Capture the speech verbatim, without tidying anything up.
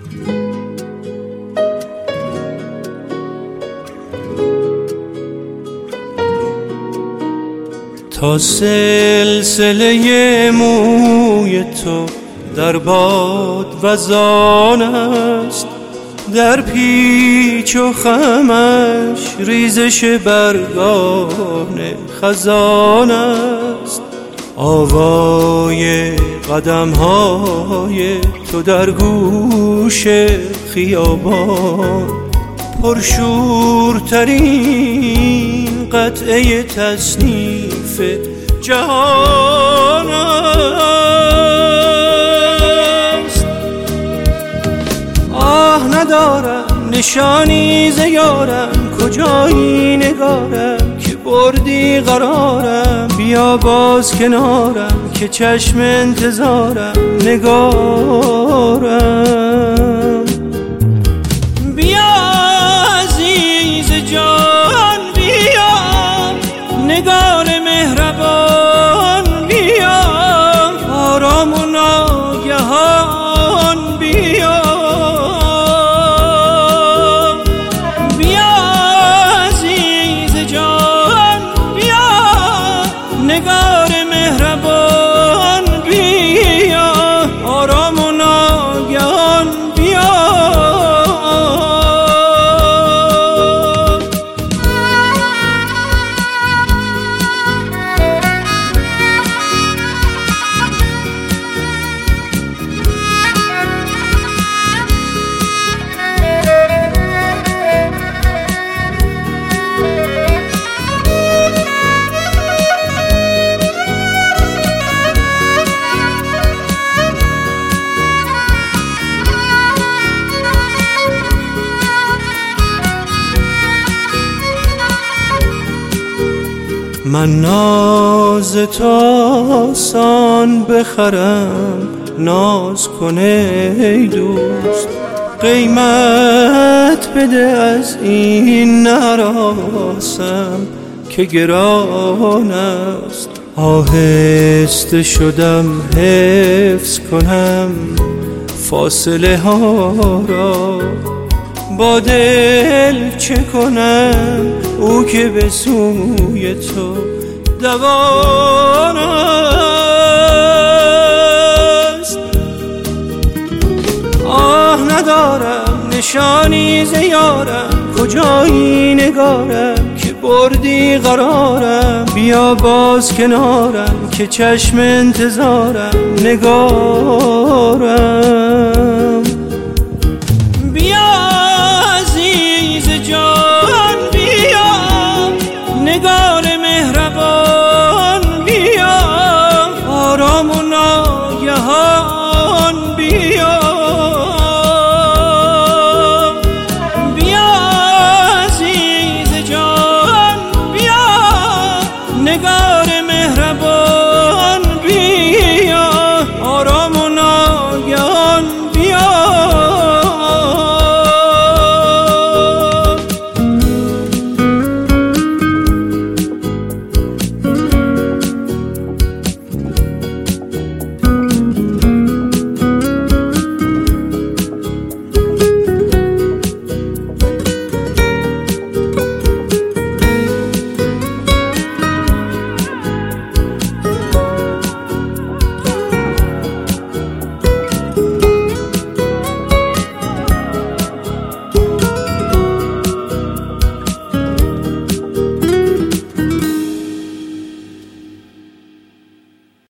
تا سلسله موی تو در باد وزان است، در پیچ و خمش ریزش برگان خزان است. آوای قدم های تو در گوش خیابان، پرشورترین قطعه تصنیف جهان است. آه ندارم نشانی ز یارم، کجایی نگارم که بردی قرارم. بیا باز کنارم که چشم انتظارم نگارم. بیا عزیز جان بیا، نگار مهربان بیا، آرام و ناگهان بیا. بیا عزیز جان بیا، نگار مهربان بیا، آرام و ناگهان بیا. من ناز تو آسان بخرم، ناز کنه ای دوست. قیمت بده از این نراسم که گران است. آهسته شدم حفظ کنم فاصله ها را، با دل چه کنم او که به سوی تو دوان است. آه ندارم نشانی ز یارم، کجایی نگارم که بردی قرارم. بیا باز کنارم که چشم انتظارم نگارم. نگار مهربان بیا، آرام و ناگهان